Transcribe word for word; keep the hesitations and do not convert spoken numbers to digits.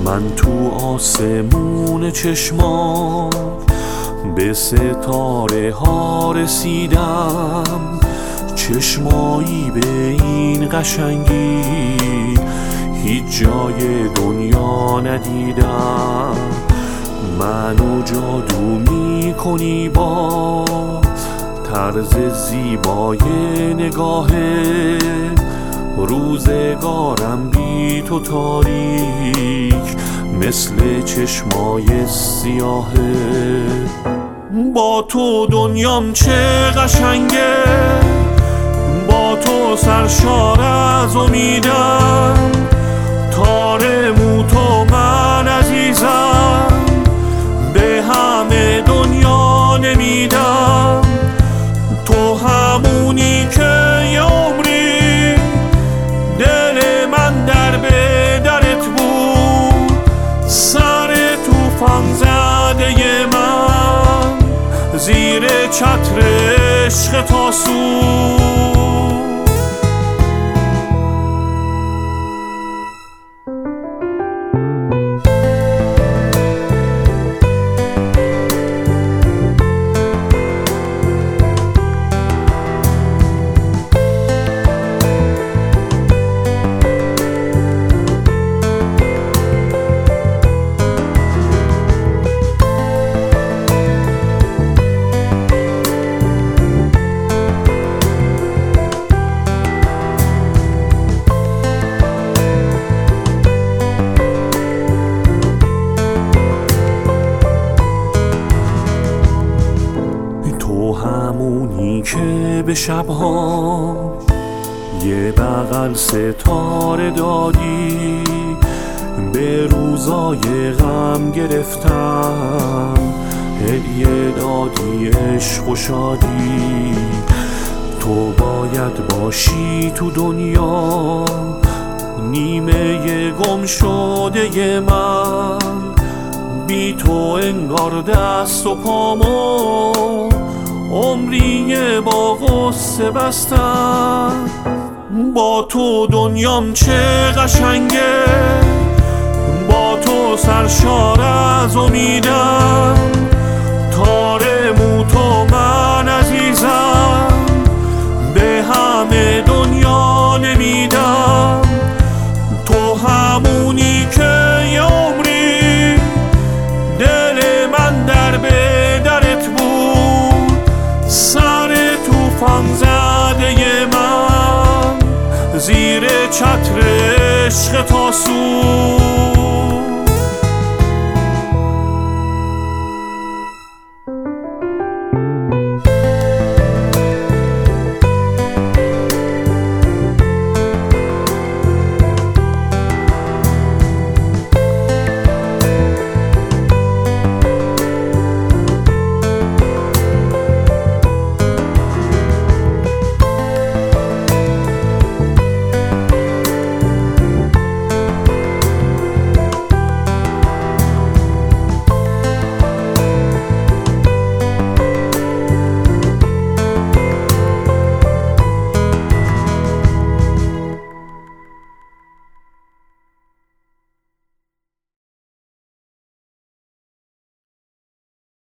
من تو آسمون چشمام به ستاره ها رسیدم، چشمایی به این قشنگی هیچ جای دنیا ندیدم. منو جادو میکنی با طرز زیبای نگاهه، روزگارم بی تو تاریک مثل چشمای سیاهه. با تو دنیام چه قشنگه، با تو سرشار از امیدم، تار مو تو من عزیزم، به همه دنیا نمیدم. تو همونی که یه عمری دل من در به درت بود، سر توفان زده من زیر چتر عشق تاسو. همونی که به شبها یه بغل ستاره دادی، به روزای غم گرفتم هدیه دادی عشق و شادی. تو باید باشی تو دنیا نیمه گم شده من، بی تو انگار دست و پامو عمری با غصه بستم. با تو دنیام چه قشنگه، با تو سرشار از امیدم، تار مو تو من عزیزم، به همه دنیا نمیدم. تو همونی که یه عمری دل من در به درت بود، سر توفان زده من زیر چتر عشق تاسو.